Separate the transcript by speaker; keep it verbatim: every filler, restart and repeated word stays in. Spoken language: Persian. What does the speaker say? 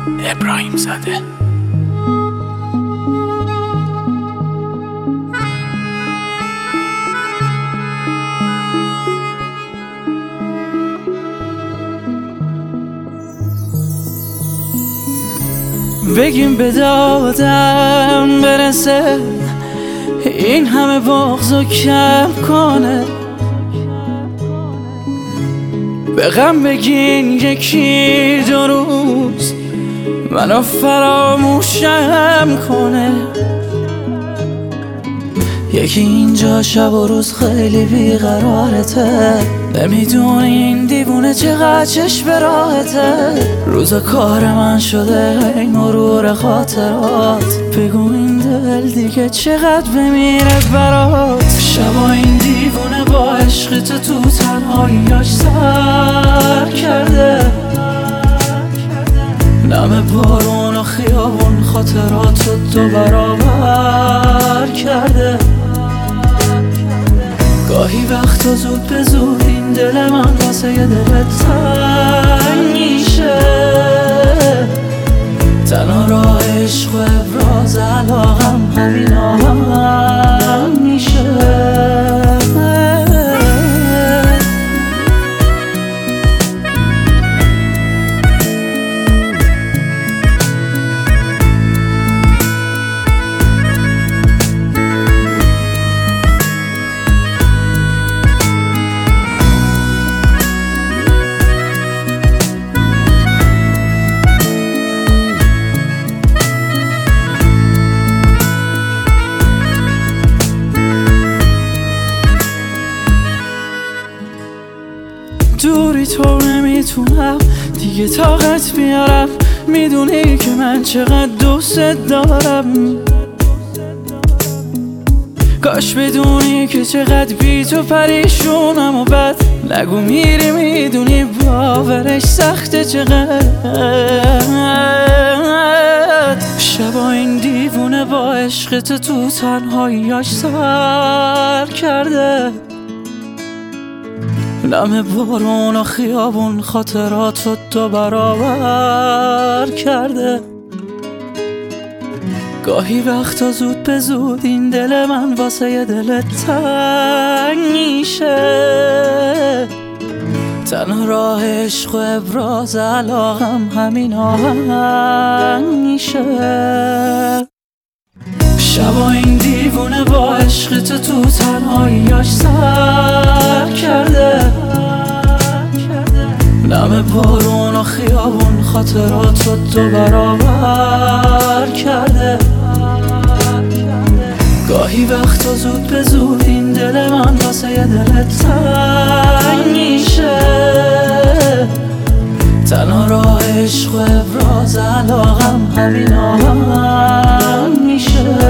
Speaker 1: ابراهیم زاده.
Speaker 2: بگیم به دادم برسه، این همه بغضو کم کنه. به غم بگین یکی دو روز منو فراموشم کنه. یکی اینجا شب و روز خیلی بیقرارته، نمیدونی این دیوونه چقدر چشم راحته. روزا کار من شده این مرور خاطرات، بگو این دل دیگه چقدر بمیره برات. شبا این دیوونه با عشق تو تو تنهاییاش سر کرده، نم بارون و خیابون خاطرات رو دو برابر کرده. گاهی وقتا زود به زود این دل من واسه یه دلت تنگ میشه. تنها راه عشق و ابراز علاقم همین آهنگ میشه. دوری تو نمیتونم دیگه طاقت بیارم، میدونی که من چقدر دوست دارم. کاش بدونی که چقدر بی تو پریشونم و بد نگو میری، میدونی باورش سخته چقدر. شبا این دیوونه با عشق تو تو تنهاییاش سر کرده، نم بارون و خیابون خاطرات رو دو برابر کرده. گاهی وقتا زود به زود این دل من واسه یه دلت تنگ میشه. تنها راه عشق و ابراز علاقم همین آهنگ میشه. شبا این دیوونه با عشق تو تو تنهاییاش سر کرده، نم بارون و خیابون خاطرات رو دو برابر کرده. گاهی وقتا زود به زود این دل من واسه یه دلت تنگ میشه. تنها راه عشق و ابراز علاقم همین آهنگ میشه.